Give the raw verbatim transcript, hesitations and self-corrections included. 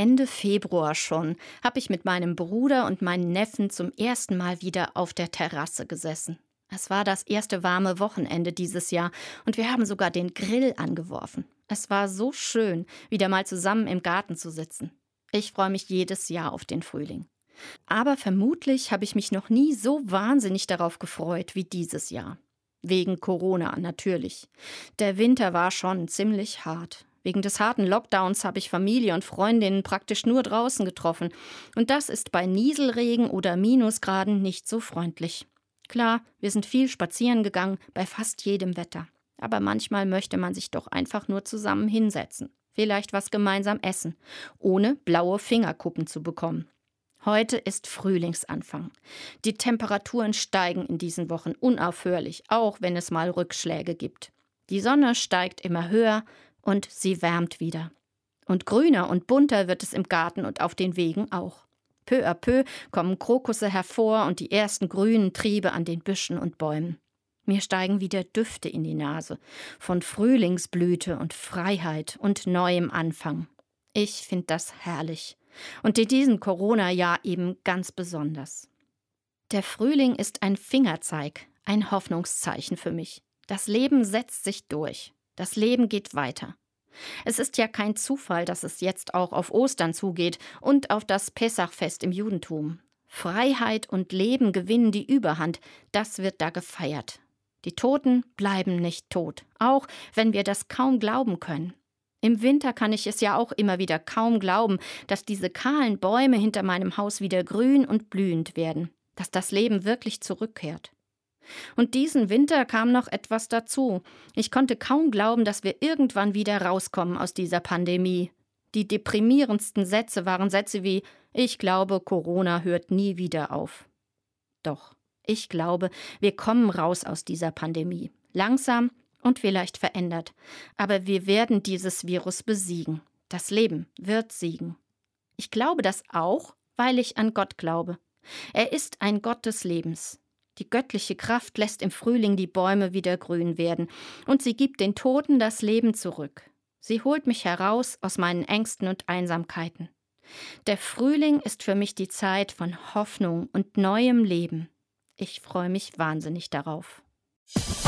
Ende Februar schon habe ich mit meinem Bruder und meinen Neffen zum ersten Mal wieder auf der Terrasse gesessen. Es war das erste warme Wochenende dieses Jahr und wir haben sogar den Grill angeworfen. Es war so schön, wieder mal zusammen im Garten zu sitzen. Ich freue mich jedes Jahr auf den Frühling. Aber vermutlich habe ich mich noch nie so wahnsinnig darauf gefreut wie dieses Jahr. Wegen Corona natürlich. Der Winter war schon ziemlich hart. Wegen des harten Lockdowns habe ich Familie und Freundinnen praktisch nur draußen getroffen. Und das ist bei Nieselregen oder Minusgraden nicht so freundlich. Klar, wir sind viel spazieren gegangen, bei fast jedem Wetter. Aber manchmal möchte man sich doch einfach nur zusammen hinsetzen. Vielleicht was gemeinsam essen, ohne blaue Fingerkuppen zu bekommen. Heute ist Frühlingsanfang. Die Temperaturen steigen in diesen Wochen unaufhörlich, auch wenn es mal Rückschläge gibt. Die Sonne steigt immer höher und sie wärmt wieder. Und grüner und bunter wird es im Garten und auf den Wegen auch. Peu à peu kommen Krokusse hervor und die ersten grünen Triebe an den Büschen und Bäumen. Mir steigen wieder Düfte in die Nase von Frühlingsblüte und Freiheit und neuem Anfang. Ich finde das herrlich. Und in diesem Corona-Jahr eben ganz besonders. Der Frühling ist ein Fingerzeig, ein Hoffnungszeichen für mich. Das Leben setzt sich durch. Das Leben geht weiter. Es ist ja kein Zufall, dass es jetzt auch auf Ostern zugeht und auf das Pessachfest im Judentum. Freiheit und Leben gewinnen die Überhand, das wird da gefeiert. Die Toten bleiben nicht tot, auch wenn wir das kaum glauben können. Im Winter kann ich es ja auch immer wieder kaum glauben, dass diese kahlen Bäume hinter meinem Haus wieder grün und blühend werden, dass das Leben wirklich zurückkehrt. Und diesen Winter kam noch etwas dazu. Ich konnte kaum glauben, dass wir irgendwann wieder rauskommen aus dieser Pandemie. Die deprimierendsten Sätze waren Sätze wie: Ich glaube, Corona hört nie wieder auf. Doch, ich glaube, wir kommen raus aus dieser Pandemie. Langsam und vielleicht verändert. Aber wir werden dieses Virus besiegen. Das Leben wird siegen. Ich glaube das auch, weil ich an Gott glaube. Er ist ein Gott des Lebens. Die göttliche Kraft lässt im Frühling die Bäume wieder grün werden und sie gibt den Toten das Leben zurück. Sie holt mich heraus aus meinen Ängsten und Einsamkeiten. Der Frühling ist für mich die Zeit von Hoffnung und neuem Leben. Ich freue mich wahnsinnig darauf.